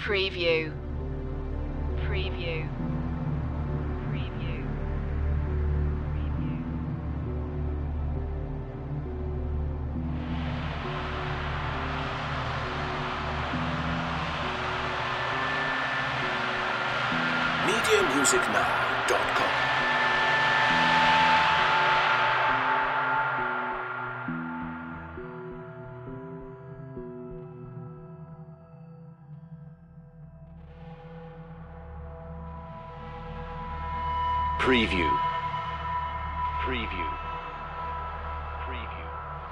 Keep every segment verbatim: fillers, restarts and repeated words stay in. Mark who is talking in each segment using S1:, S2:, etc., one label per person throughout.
S1: Preview. Preview. Preview. Preview.
S2: media music now dot com. Preview. Preview. Preview.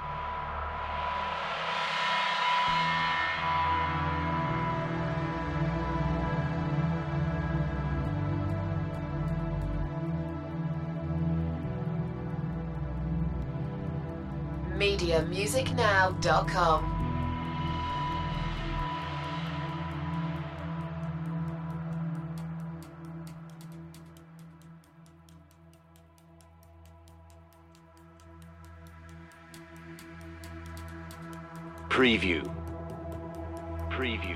S1: media music now dot com.
S2: Preview. Preview.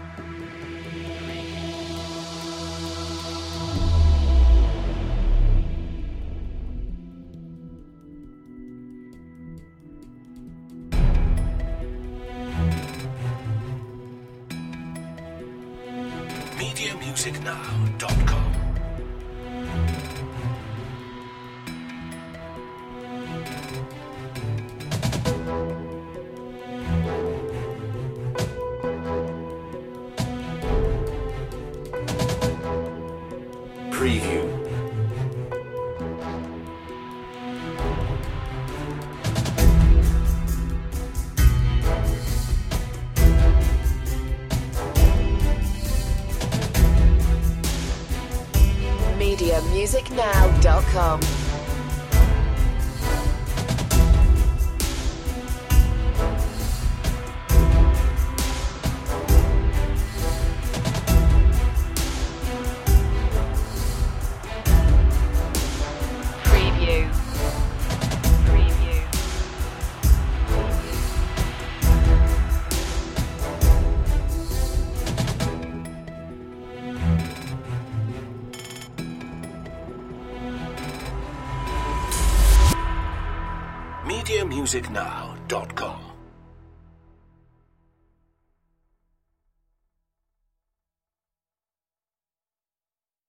S2: media music now dot com. Preview.
S1: media music now dot com. Preview. Preview.
S2: media music now dot com.